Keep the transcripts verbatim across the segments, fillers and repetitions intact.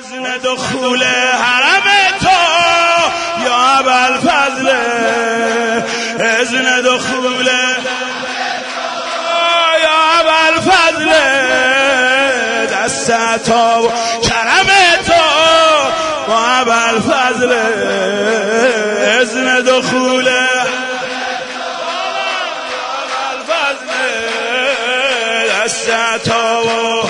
اذن دخول حرم تو یا ابوالفضل، اذن دخول یا ابوالفضل، دست عطا و کرم تو با ابوالفضل، اذن دخول ابوالفضل، دست عطا و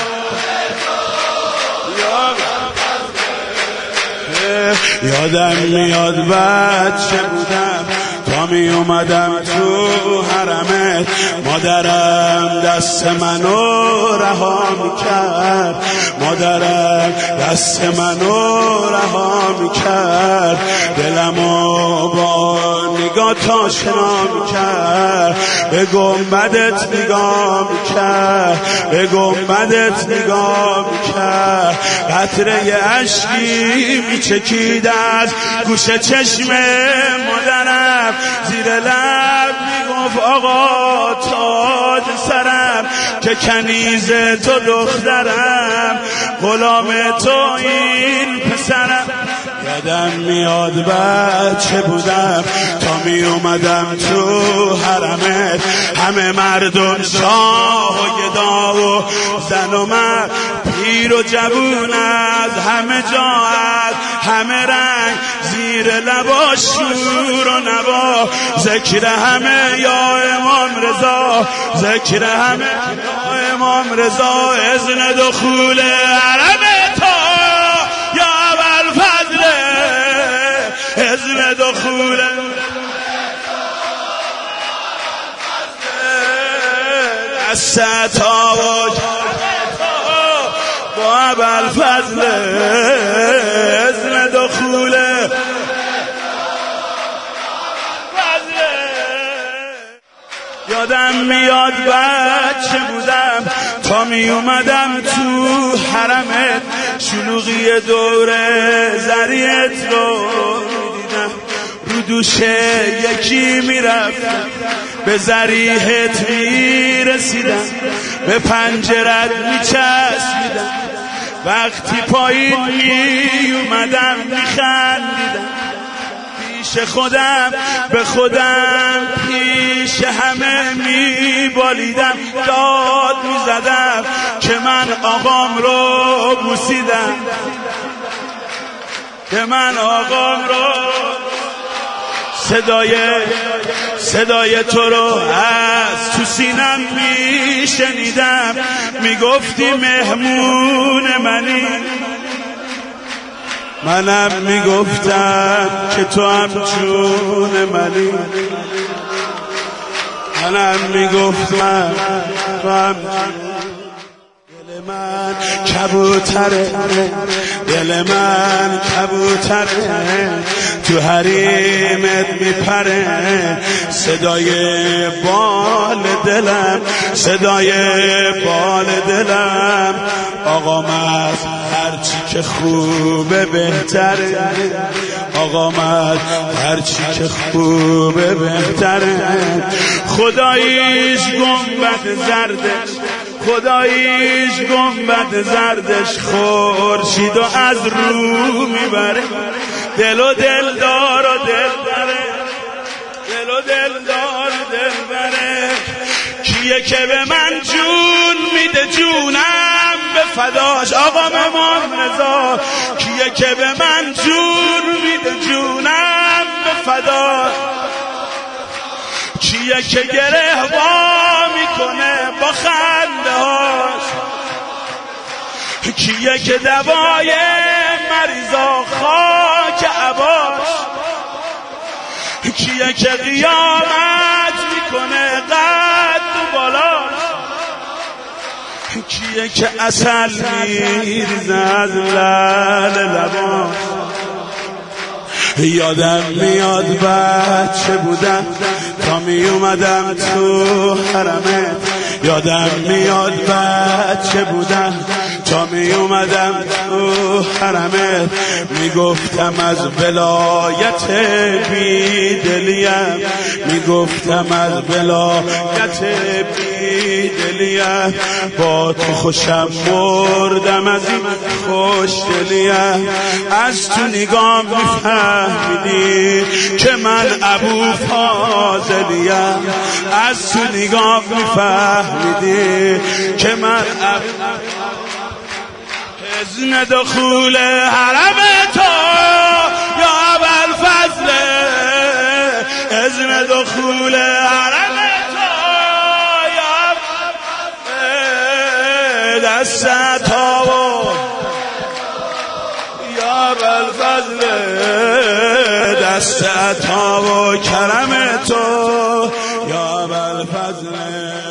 یادم میاد بچه بودم تا می اومدم تو حرمت، مادرم دست منو رها میکرد، مادرم دست منو رها میکرد، دلمو با نگاه تا شنا میکرد، به گنبدت نگاه میکرد، به گنبدت نگاه میکرد، قطره اشکی میچکید از گوش چشم مادرم، زیر لب میگفت آقا تاج سرم که کنیز تو دخترم، غلام تو این پسرم. یادم میاد بچه بودم تا می اومدم تو حرمت، همه مردم شاه و گدا و زن و مرد، پیر و جوون از همه جا، از همه رنگ، زیر لبا شور و نوا، ذکر همه یا امام رضا، ذکر همه یا امام رضا، اذن دخول حرم تو یا ابوالفضل، اذن دخول دست عطا و با ابوالفضل، اذن دخول یادم میاد بچه بودم تا می اومدم تو حرمت، شلوغی دور زریت رو میدیدم، رو دوشه یکی میرفت، به زریحت میرسیدم، به پنجرت میچسبیدم، وقتی پایین می اومدم میخندیدم، پیش خودم به خودم پیش همه میبالیدم، داد میزدم که من آقام رو بوسیدم، که من آقام رو صدای صدای تو رو از تو سینم میشنیدم، میگفتی مهمون منی، منم میگفتم که تو هم جون منی، منم میگفتم تو هم دل من کبوتره، دل من کبوتره، تو حریمت میپره، صدای بال دلم، صدای بال دلم، آقا مرد هرچی که خوبه بهتره، آقا مرد هرچی که خوبه بهتره، خداییش گنبد زردش، خداییش گنبد زردش، خورشید و از رو میبره، دل و دلدار و دل بره، دل و دلدار و دل بره، کیه که به من جون میده جونم به فداش، آقا امام رضا، کیه که به من جون میده جونم به فداش، کیه که گره وا میکنه با خنده هاش، کیه که دوای مریضا خاک عباش، کیه که قیامت میکنه قد و بالاش، کیه که عسل میریزه از لعل لباش. یادم میاد بچه بودم تا می اومدم تو حرمت، یادم میاد بچه بودم تا می اومدم تو حرمت میگفتم از ولایت بیدلیم، میگفتم از ولایت بیدلیم، با تو خوشم مردم از این خوشدلیم. از تو نگاه میفهمیدی که من ابو فاضلیم، از تو نگاه میفهمیدی که من ابو اذن دخول حرم تو یا ابوالفضل، اذن دخول حرم تو یا ابوالفضل، دست عطا یا ابوالفضل، دست عطا و کرم تو یا ابوالفضل.